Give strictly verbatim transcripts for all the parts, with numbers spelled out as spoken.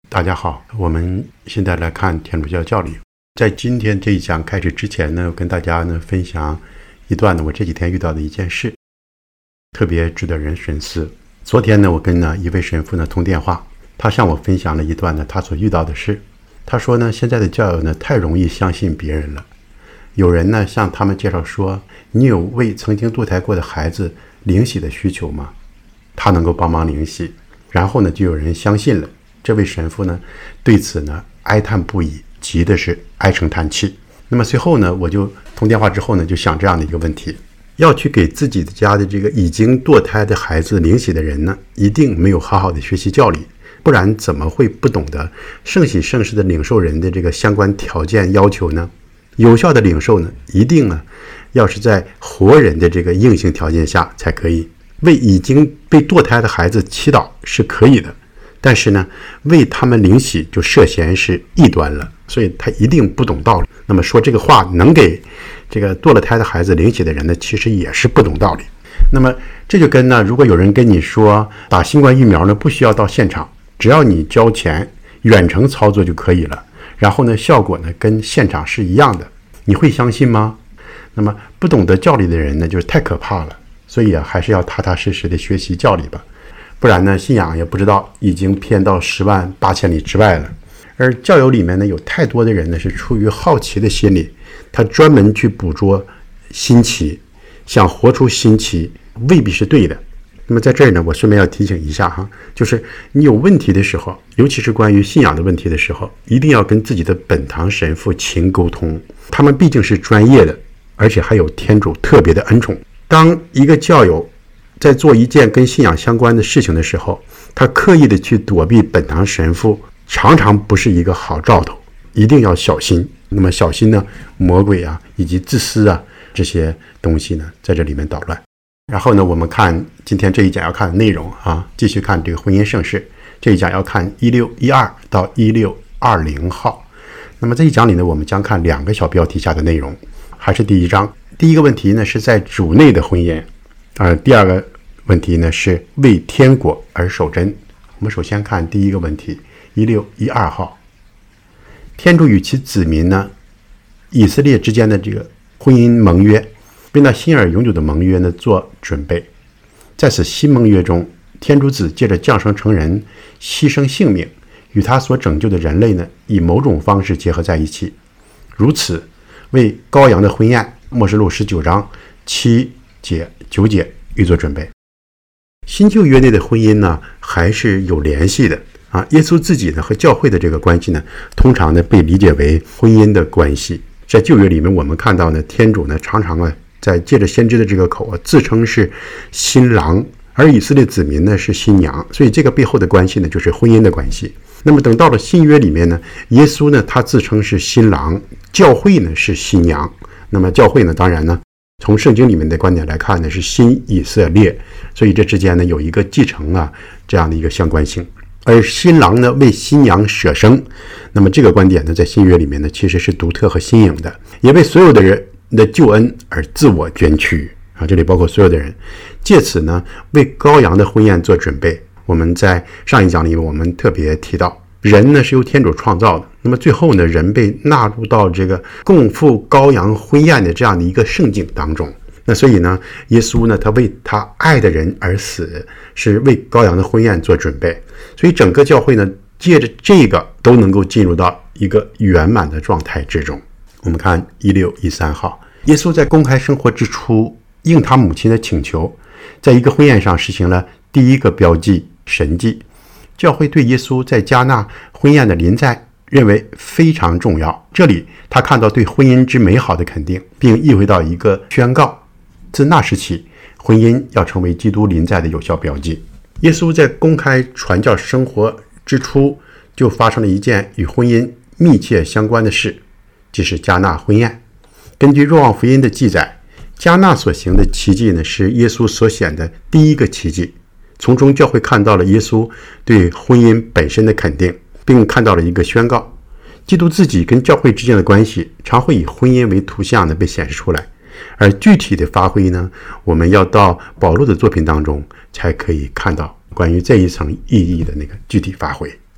大家好，我们现在来看天主教教理。在今天这一讲开始之前呢，跟大家呢分享一段呢我这几天遇到的一件事，特别值得人深思。昨天呢，我跟呢一位神父呢通电话，他向我分享了一段呢他所遇到的事。他说呢，现在的教友呢太容易相信别人了。有人呢向他们介绍说，你有为曾经堕胎过的孩子灵洗的需求吗？他能够帮忙灵洗。然后呢，就有人相信了。这位神父呢，对此呢哀叹不已，急的是唉声叹气。那么随后呢，我就通电话之后呢，就想这样的一个问题：要去给自己家的这个已经堕胎的孩子灵洗的人呢，一定没有好好的学习教理，不然怎么会不懂得圣洗圣事的领受人的这个相关条件要求呢？有效的领受呢，一定呢要是在活人的这个硬性条件下才可以。为已经被堕胎的孩子祈祷是可以的，但是呢，为他们灵洗就涉嫌是异端了，所以他一定不懂道理。那么说这个话能给这个堕了胎的孩子灵洗的人呢，其实也是不懂道理。那么这就跟呢，如果有人跟你说打新冠疫苗呢不需要到现场，只要你交钱远程操作就可以了，然后呢效果呢跟现场是一样的，你会相信吗？那么不懂得教理的人呢，就是太可怕了。所以啊，还是要踏踏实实的学习教理吧，不然呢，信仰也不知道已经偏到十万八千里之外了。而教友里面呢，有太多的人呢是出于好奇的心理，他专门去捕捉新奇，想活出新奇，未必是对的。那么在这儿呢，我顺便要提醒一下哈，就是你有问题的时候，尤其是关于信仰的问题的时候，一定要跟自己的本堂神父勤沟通，他们毕竟是专业的，而且还有天主特别的恩宠。当一个教友在做一件跟信仰相关的事情的时候，他刻意的去躲避本堂神父，常常不是一个好兆头，一定要小心。那么小心呢，魔鬼啊以及自私啊这些东西呢在这里面捣乱。然后呢，我们看今天这一讲要看的内容啊，继续看这个婚姻圣事。这一讲要看一六一二到一六二零号。那么这一讲里呢，我们将看两个小标题下的内容，还是第一章。第一个问题呢是在主内的婚姻，而第二个问题呢是为天国而守贞。我们首先看第一个问题，一六一二号。天主与其子民呢，以色列之间的这个婚姻盟约，为那新而永久的盟约呢做准备。在此新盟约中，天主子借着降生成人，牺牲性命，与他所拯救的人类呢以某种方式结合在一起，如此为羔羊的婚宴，默示录十九章七节九节预做准备。新旧约内的婚姻呢还是有联系的啊。耶稣自己呢和教会的这个关系呢，通常呢被理解为婚姻的关系。在旧约里面，我们看到呢，天主呢常常啊在借着先知的这个口啊，自称是新郎，而以色列子民呢是新娘，所以这个背后的关系呢就是婚姻的关系。那么等到了新约里面呢，耶稣呢他自称是新郎，教会呢是新娘。那么教会呢，当然呢，从圣经里面的观点来看呢，是新以色列，所以这之间呢有一个继承啊这样的一个相关性。而新郎呢为新娘舍生，那么这个观点呢，在新约里面呢其实是独特和新颖的，也为所有的人的救恩而自我捐躯啊，这里包括所有的人，借此呢为羔羊的婚宴做准备。我们在上一讲里面我们特别提到，人呢是由天主创造的，那么最后呢，人被纳入到这个共赴羔羊婚宴的这样的一个盛景当中。那所以呢，耶稣呢，他为他爱的人而死，是为羔羊的婚宴做准备。所以整个教会呢，借着这个都能够进入到一个圆满的状态之中。我们看一六一三号，耶稣在公开生活之初，应他母亲的请求，在一个婚宴上实行了第一个标记神迹。教会对耶稣在迦纳婚宴的临在认为非常重要，这里他看到对婚姻之美好的肯定，并意会到一个宣告，自那时起，婚姻要成为基督临在的有效标记。耶稣在公开传教生活之初，就发生了一件与婚姻密切相关的事，即是迦纳婚宴。根据若望福音的记载，迦纳所行的奇迹呢，是耶稣所显的第一个奇迹。从中教会看到了耶稣对婚姻本身的肯定，并看到了一个宣告。基督自己跟教会之间的关系常会以婚姻为图像的被显示出来，而具体的发挥呢，我们要到保罗的作品当中才可以看到关于这一层意义的那个具体发挥。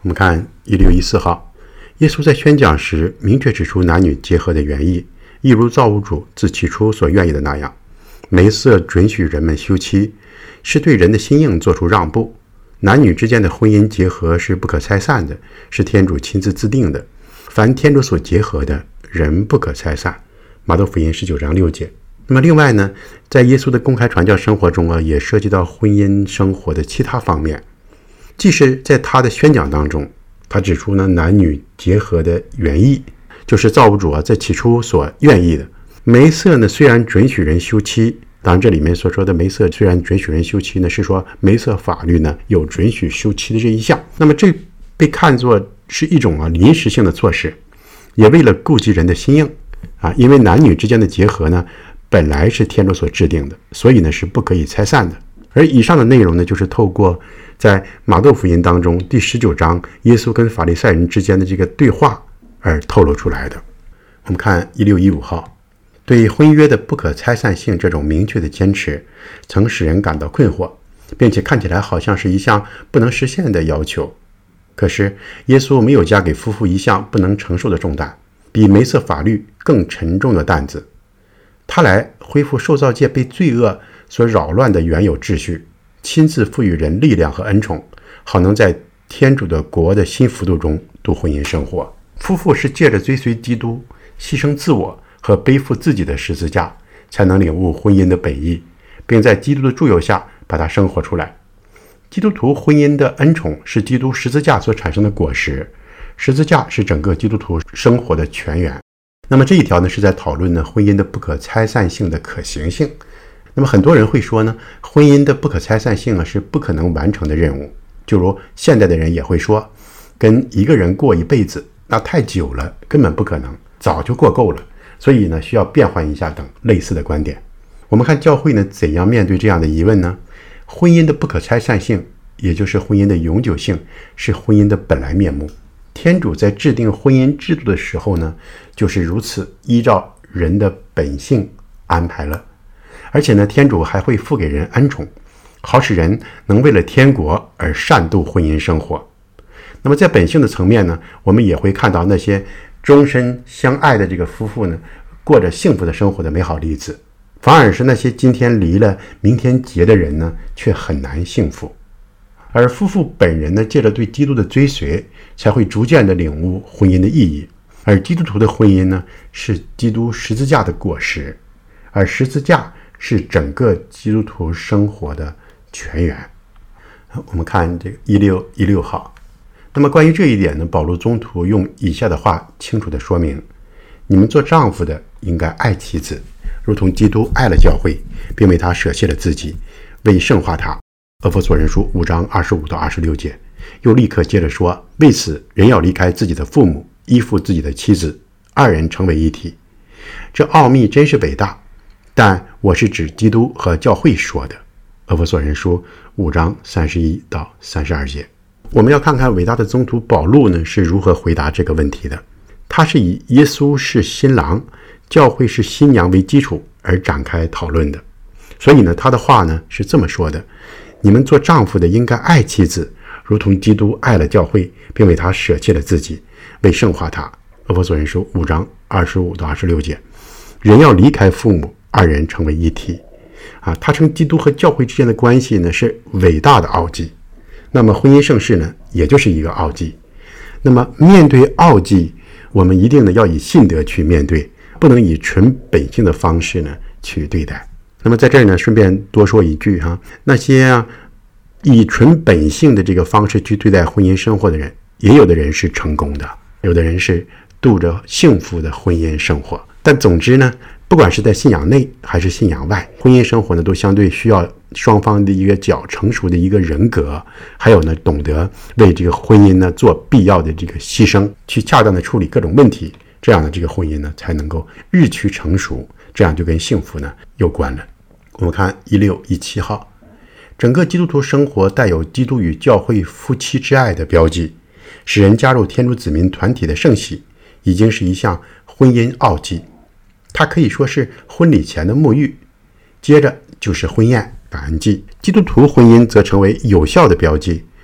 我们看一六一四号，耶稣在宣讲时明确指出男女结合的原意，一如造物主自起初所愿意的那样。梅瑟准许人们休妻，是对人的心硬做出让步。男女之间的婚姻结合是不可拆散的，是天主亲自制定的。凡天主所结合的，人不可拆散。马窦福音十九章六节。那么另外呢，在耶稣的公开传教生活中啊，也涉及到婚姻生活的其他方面。即是在他的宣讲当中，他指出呢，男女结合的原意，就是造物主啊在起初所愿意的。梅瑟呢虽然准许人休妻，当然这里面所说的梅瑟虽然准许人休妻呢，是说梅瑟法律呢有准许休妻的这一项。那么这被看作是一种啊临时性的措施，也为了顾及人的心硬啊，因为男女之间的结合呢本来是天主所制定的，所以呢是不可以拆散的。而以上的内容呢，就是透过在马窦福音当中第十九章耶稣跟法利赛人之间的这个对话而透露出来的。我们看一六一五号，对婚约的不可拆散性这种明确的坚持，曾使人感到困惑，并且看起来好像是一项不能实现的要求。可是耶稣没有加给夫妇一项不能承受的重担，比梅瑟法律更沉重的担子。他来恢复受造界被罪恶所扰乱的原有秩序，亲自赋予人力量和恩宠，好能在天主的国的新幅度中度婚姻生活。夫妇是借着追随基督，牺牲自我和背负自己的十字架，才能领悟婚姻的本意，并在基督的助佑下把它生活出来。基督徒婚姻的恩宠是基督十字架所产生的果实，十字架是整个基督徒生活的泉源。那么这一条呢，是在讨论呢婚姻的不可拆散性的可行性。那么很多人会说呢，婚姻的不可拆散性啊是不可能完成的任务。就如现代的人也会说，跟一个人过一辈子那太久了，根本不可能，早就过够了，所以呢需要变换一下等类似的观点。我们看教会呢怎样面对这样的疑问呢？婚姻的不可拆散性，也就是婚姻的永久性，是婚姻的本来面目。天主在制定婚姻制度的时候呢，就是如此依照人的本性安排了。而且呢，天主还会赋给人恩宠，好使人能为了天国而善度婚姻生活。那么在本性的层面呢，我们也会看到那些终身相爱的这个夫妇呢，过着幸福的生活的美好例子，反而是那些今天离了明天结的人呢，却很难幸福。而夫妇本人呢，借着对基督的追随，才会逐渐的领悟婚姻的意义。而基督徒的婚姻呢，是基督十字架的果实，而十字架是整个基督徒生活的泉源。我们看这个一六一六号。那么关于这一点呢，保禄宗徒用以下的话清楚地说明：你们做丈夫的应该爱妻子，如同基督爱了教会，并为他舍弃了自己，为圣化他。厄弗所人书五章二十五到二十六节。又立刻接着说，为此人要离开自己的父母，依附自己的妻子，二人成为一体。这奥秘真是伟大，但我是指基督和教会说的。厄弗所人书五章三十一到三十二节。我们要看看伟大的宗徒保禄呢是如何回答这个问题的。他是以耶稣是新郎，教会是新娘为基础而展开讨论的。所以呢，他的话呢是这么说的：你们做丈夫的应该爱妻子，如同基督爱了教会，并为他舍弃了自己，为圣化他。厄弗所人书五章二十五到二十六节。人要离开父母，二人成为一体。啊，他称基督和教会之间的关系呢是伟大的奥迹。那么婚姻盛世呢，也就是一个奥迹。那么面对奥迹，我们一定呢要以信德去面对，不能以纯本性的方式呢去对待。那么在这儿呢，顺便多说一句哈，那些啊以纯本性的这个方式去对待婚姻生活的人，也有的人是成功的，有的人是度着幸福的婚姻生活。但总之呢，不管是在信仰内还是信仰外，婚姻生活呢都相对需要双方的一个较成熟的一个人格，还有呢懂得为这个婚姻呢做必要的这个牺牲，去恰当的处理各种问题，这样的这个婚姻呢才能够日趋成熟，这样就跟幸福呢有关了。我们看一六一七号，整个基督徒生活带有基督与教会夫妻之爱的标记，使人加入天主子民团体的圣喜，已经是一项婚姻奥迹。它可以说是婚礼前的沐浴，接着就是婚宴感恩祭。基督徒婚姻则成为有效的标记，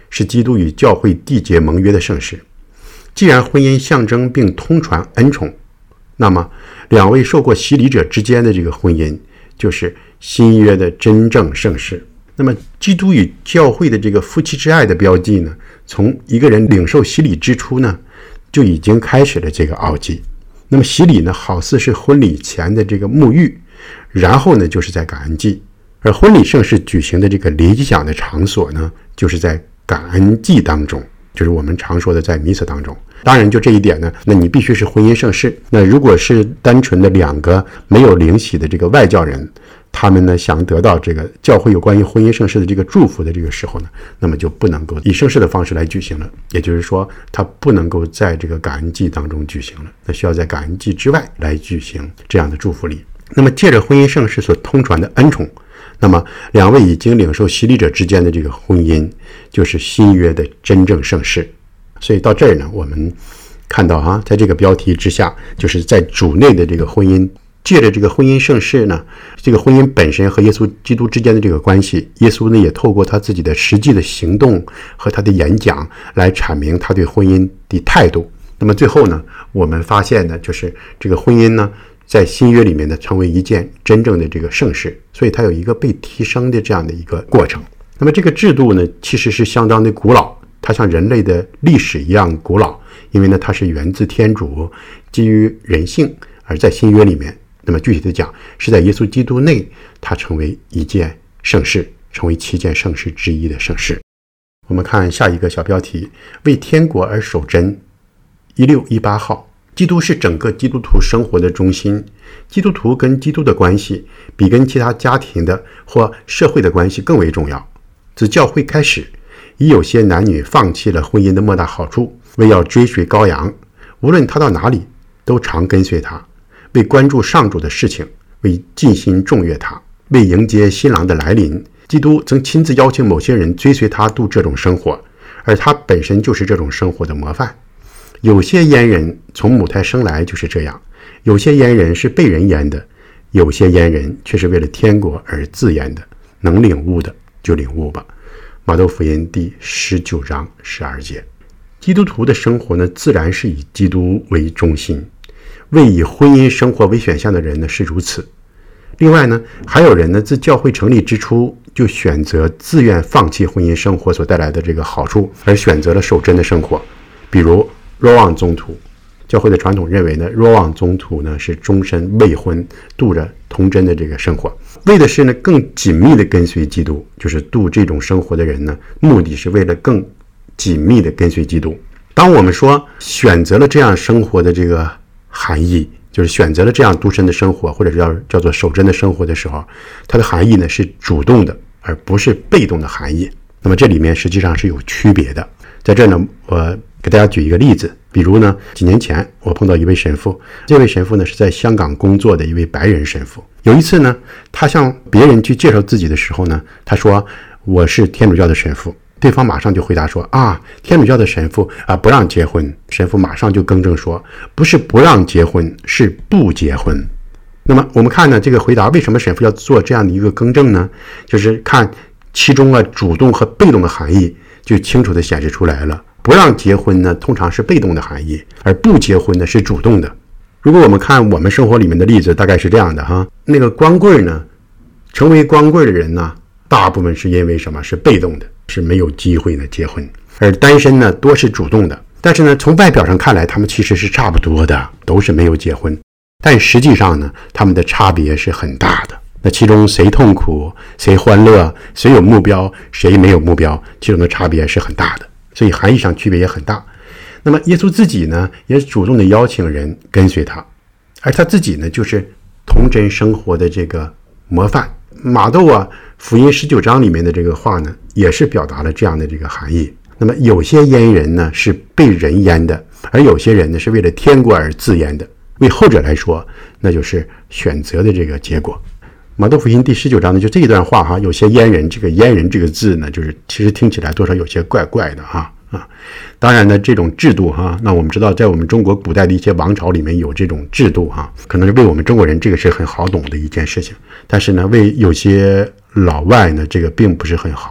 是基督与教会缔结盟约的圣事。既然婚姻象征并通传恩宠，那么两位受过洗礼者之间的这个婚姻就是新约的真正圣事。那么基督与教会的这个夫妻之爱的标记呢，从一个人领受洗礼之初呢，就已经开始了这个奥迹。那么洗礼呢，好似是婚礼前的这个沐浴，然后呢就是在感恩祭。而婚礼盛事举行的这个理想的场所呢，就是在感恩祭当中，就是我们常说的在弥撒当中。当然就这一点呢，那你必须是婚姻盛事。那如果是单纯的两个没有领洗的这个外教人，他们呢想得到这个教会有关于婚姻盛事的这个祝福的这个时候呢，那么就不能够以盛事的方式来举行了。也就是说，他不能够在这个感恩祭当中举行了，那需要在感恩祭之外来举行这样的祝福礼。那么借着婚姻盛事所通传的恩宠，那么两位已经领受洗礼者之间的这个婚姻，就是新约的真正圣事。所以到这儿呢，我们看到哈，在这个标题之下，就是在主内的这个婚姻，借着这个婚姻圣事呢，这个婚姻本身和耶稣基督之间的这个关系，耶稣呢也透过他自己的实际的行动和他的演讲来阐明他对婚姻的态度。那么最后呢，我们发现呢，就是这个婚姻呢，在新约里面呢，成为一件真正的这个圣事，所以它有一个被提升的这样的一个过程。那么这个制度呢，其实是相当的古老，它像人类的历史一样古老，因为呢，它是源自天主，基于人性。而在新约里面，那么具体的讲，是在耶稣基督内，它成为一件圣事，成为七件圣事之一的圣事。我们看下一个小标题：为天国而守贞。一六一八号，基督是整个基督徒生活的中心。基督徒跟基督的关系，比跟其他家庭的或社会的关系更为重要。自教会开始，已有些男女放弃了婚姻的莫大好处，为要追随羔羊，无论他到哪里，都常跟随他，为关注上主的事情，为尽心重悦他，为迎接新郎的来临。基督曾亲自邀请某些人追随他度这种生活，而他本身就是这种生活的模范。有些阉人从母胎生来就是这样，有些阉人是被人阉的，有些阉人却是为了天国而自阉的。能领悟的就领悟吧。马窦福音第十九章十二节。基督徒的生活呢，自然是以基督为中心。为以婚姻生活为选项的人呢是如此。另外呢，还有人呢，自教会成立之初就选择自愿放弃婚姻生活所带来的这个好处，而选择了守贞的生活。比如若望宗徒，教会的传统认为呢，若望宗徒呢是终身未婚，度着童贞的这个生活，为的是呢更紧密的跟随基督。就是度这种生活的人呢，目的是为了更紧密的跟随基督。当我们说选择了这样生活的这个含义，就是选择了这样独身的生活，或者叫叫做守贞的生活的时候，它的含义呢是主动的，而不是被动的含义。那么这里面实际上是有区别的。在这呢，我给大家举一个例子。比如呢，几年前我碰到一位神父，这位神父呢是在香港工作的一位白人神父。有一次呢，他向别人去介绍自己的时候呢，他说我是天主教的神父。对方马上就回答说啊，天主教的神父啊不让结婚。神父马上就更正说，不是不让结婚，是不结婚。那么我们看呢，这个回答为什么神父要做这样的一个更正呢？就是看其中啊主动和被动的含义就清楚地显示出来了。不让结婚呢，通常是被动的含义，而不结婚呢是主动的。如果我们看我们生活里面的例子，大概是这样的哈。那个光棍呢，成为光棍的人呢，大部分是因为什么？是被动的，是没有机会呢结婚。而单身呢，多是主动的。但是呢，从外表上看来，他们其实是差不多的，都是没有结婚。但实际上呢，他们的差别是很大的。那其中谁痛苦，谁欢乐，谁有目标，谁没有目标，其中的差别是很大的。所以含义上区别也很大。那么耶稣自己呢，也主动的邀请人跟随他，而他自己呢，就是童贞生活的这个模范。马窦啊福音十九章里面的这个话呢，也是表达了这样的这个含义。那么有些阉人呢是被人阉的，而有些人呢是为了天国而自阉的。为后者来说，那就是选择的这个结果。马窦福音第十九章呢，就这一段话哈，有些阉人，这个阉人这个字呢，就是其实听起来多少有些怪怪的哈啊。当然呢，这种制度哈，那我们知道，在我们中国古代的一些王朝里面有这种制度哈，可能是为我们中国人这个是很好懂的一件事情，但是呢，为有些老外呢，这个并不是很好懂。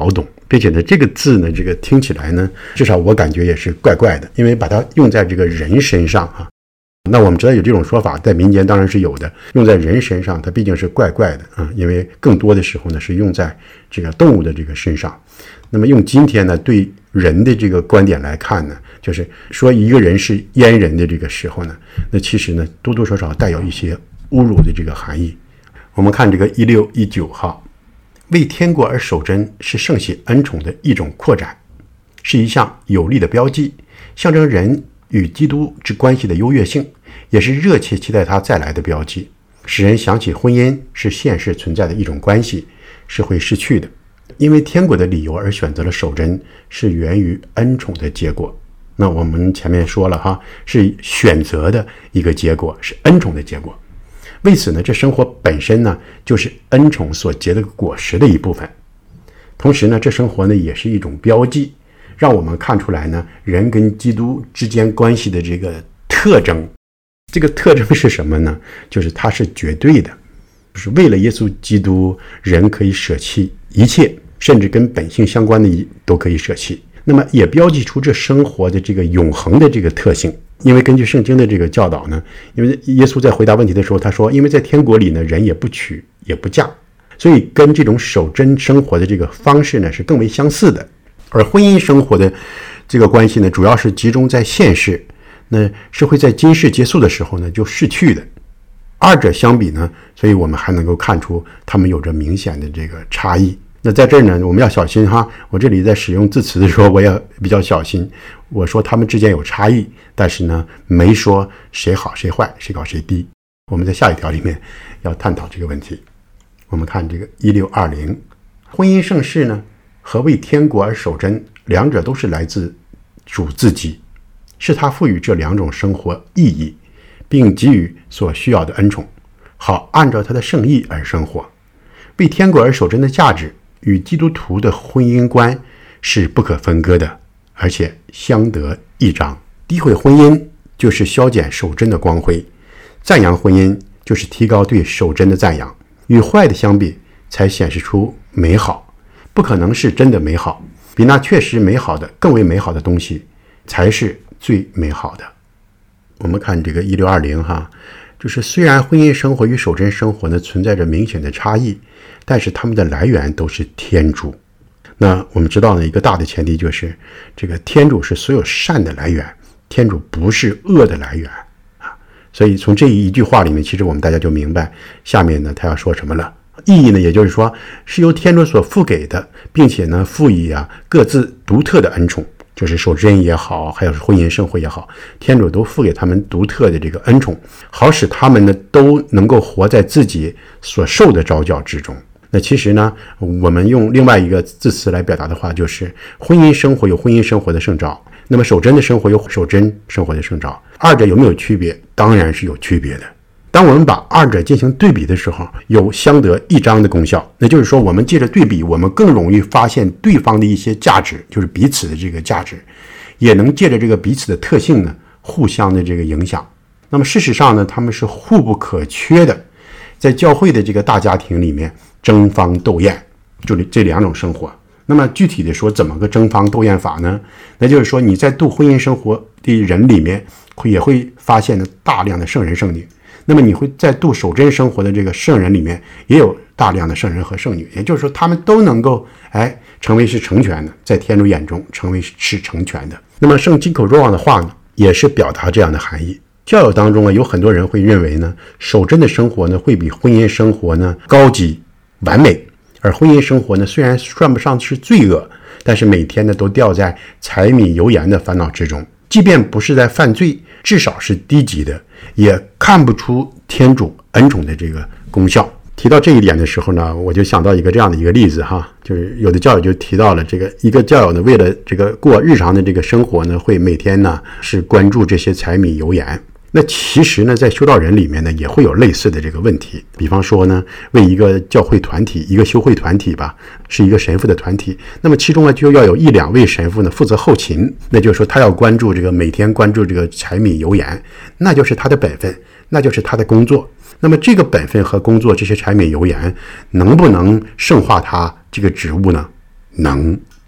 并且呢，这个字呢，这个听起来呢，至少我感觉也是怪怪的，因为把它用在这个人身上啊。那我们知道有这种说法，在民间当然是有的，用在人身上，它毕竟是怪怪的啊，因为更多的时候呢是用在这个动物的这个身上。那么用今天呢对人的这个观点来看呢，就是说一个人是阉人的这个时候呢，那其实呢多多少少带有一些侮辱的这个含义。我们看这个一六一九号，为天国而守贞是圣喜恩宠的一种扩展，是一项有力的标记，象征人与基督之关系的优越性，也是热切期待他再来的标记，使人想起婚姻是现实存在的一种关系，是会失去的。因为天国的理由而选择了守贞，是源于恩宠的结果。那我们前面说了哈，是选择的一个结果，是恩宠的结果。为此呢，这生活本身呢，就是恩宠所结的果实的一部分。同时呢，这生活呢，也是一种标记，让我们看出来呢，人跟基督之间关系的这个特征。这个特征是什么呢？就是它是绝对的，就是为了耶稣基督，人可以舍弃一切，甚至跟本性相关的都可以舍弃。那么也标记出这生活的这个永恒的这个特性。因为根据圣经的这个教导呢，因为耶稣在回答问题的时候他说，因为在天国里呢，人也不娶也不嫁，所以跟这种守贞生活的这个方式呢是更为相似的。而婚姻生活的这个关系呢，主要是集中在现世，那是会在今世结束的时候呢就逝去的。二者相比呢，所以我们还能够看出他们有着明显的这个差异。那在这儿呢，我们要小心哈，我这里在使用字词的时候我也比较小心，我说他们之间有差异，但是呢没说谁好谁坏，谁高谁低。我们在下一条里面要探讨这个问题。我们看这个一六二零，婚姻盛世呢和为天国而守贞，两者都是来自主自己，是他赋予这两种生活意义，并给予所需要的恩宠，好按照他的圣意而生活。为天国而守贞的价值与基督徒的婚姻观是不可分割的，而且相得益彰。诋毁婚姻就是消减守贞的光辉，赞扬婚姻就是提高对守贞的赞扬。与坏的相比，才显示出美好，不可能是真的美好，比那确实美好的更为美好的东西才是最美好的。我们看这个一六二零哈，就是虽然婚姻生活与守贞生活呢存在着明显的差异，但是它们的来源都是天主。那我们知道呢，一个大的前提就是这个天主是所有善的来源，天主不是恶的来源啊。所以从这一句话里面，其实我们大家就明白下面呢他要说什么了。意义呢，也就是说是由天主所赋给的，并且呢赋予啊各自独特的恩宠，就是守贞也好，还有婚姻生活也好，天主都赋给他们独特的这个恩宠，好使他们呢都能够活在自己所受的召叫之中。那其实呢，我们用另外一个字词来表达的话，就是婚姻生活有婚姻生活的圣召，那么守贞的生活有守贞生活的圣召。二者有没有区别？当然是有区别的。当我们把二者进行对比的时候，有相得益彰的功效。那就是说，我们借着对比，我们更容易发现对方的一些价值，就是彼此的这个价值，也能借着这个彼此的特性呢，互相的这个影响。那么事实上呢，他们是互不可缺的。在教会的这个大家庭里面，争芳斗艳，就这两种生活。那么具体的说，怎么个争芳斗艳法呢？那就是说，你在度婚姻生活的人里面，也会发现大量的圣人圣女。那么你会在度守贞生活的这个圣人里面，也有大量的圣人和圣女。也就是说，他们都能够哎成为是成全的，在天主眼中成为是成全的。那么圣金口若望的话呢，也是表达这样的含义。教友当中啊，有很多人会认为呢，守贞的生活呢会比婚姻生活呢高级完美，而婚姻生活呢虽然算不上是罪恶，但是每天呢都掉在柴米油盐的烦恼之中，即便不是在犯罪，至少是低级的，也看不出天主恩宠的这个功效。提到这一点的时候呢，我就想到一个这样的一个例子哈，就是有的教友就提到了这个一个教友呢，为了这个过日常的这个生活呢，会每天呢是关注这些柴米油盐。那其实呢，在修道人里面呢，也会有类似的这个问题。比方说呢，为一个教会团体，一个修会团体吧，是一个神父的团体，那么其中呢，就要有一两位神父呢负责后勤，那就是说他要关注这个每天关注这个柴米油盐，那就是他的本分，那就是他的工作。那么这个本分和工作，这些柴米油盐能不能圣化他这个职务呢？能。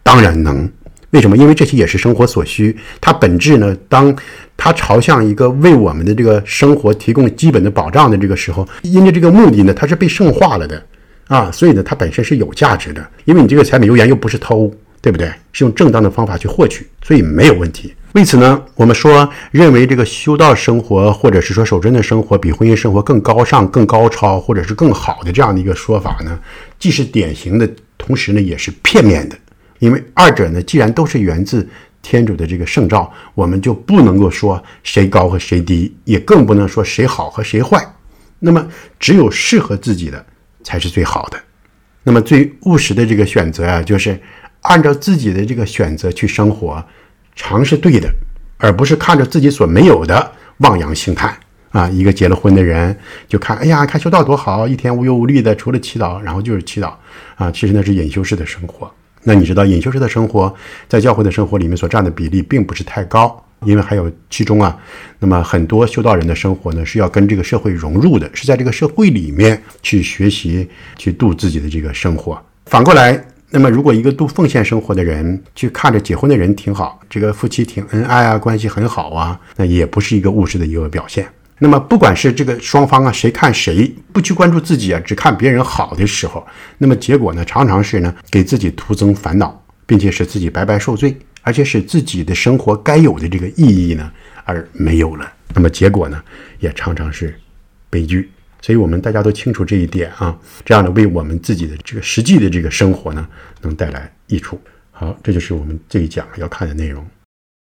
当然能。为什么？因为这些也是生活所需。它本质呢，当它朝向一个为我们的这个生活提供基本的保障的这个时候，因为这个目的呢，它是被圣化了的啊，所以呢，它本身是有价值的。因为你这个柴米油盐又不是偷，对不对？是用正当的方法去获取，所以没有问题。为此呢，我们说认为这个修道生活或者是说守贞的生活比婚姻生活更高尚、更高超或者是更好的这样的一个说法呢，既是典型的，同时呢也是片面的。因为二者呢，既然都是源自天主的这个圣召，我们就不能够说谁高和谁低，也更不能说谁好和谁坏。那么只有适合自己的才是最好的。那么最务实的这个选择啊，就是按照自己的这个选择去生活，常是对的，而不是看着自己所没有的望洋兴叹啊。一个结了婚的人就看，哎呀，看修道多好，一天无忧无虑的，除了祈祷，然后就是祈祷啊。其实那是隐修式的生活。那你知道隐修式的生活在教会的生活里面所占的比例并不是太高，因为还有其中啊，那么很多修道人的生活呢是要跟这个社会融入的，是在这个社会里面去学习去度自己的这个生活。反过来，那么如果一个度奉献生活的人去看着结婚的人挺好，这个夫妻挺恩爱啊，关系很好啊，那也不是一个务实的一个表现。那么不管是这个双方啊，谁看谁不去关注自己啊，只看别人好的时候，那么结果呢，常常是呢给自己徒增烦恼，并且使自己白白受罪，而且使自己的生活该有的这个意义呢而没有了。那么结果呢，也常常是悲剧。所以我们大家都清楚这一点啊，这样呢为我们自己的这个实际的这个生活呢能带来益处。好，这就是我们这一讲要看的内容。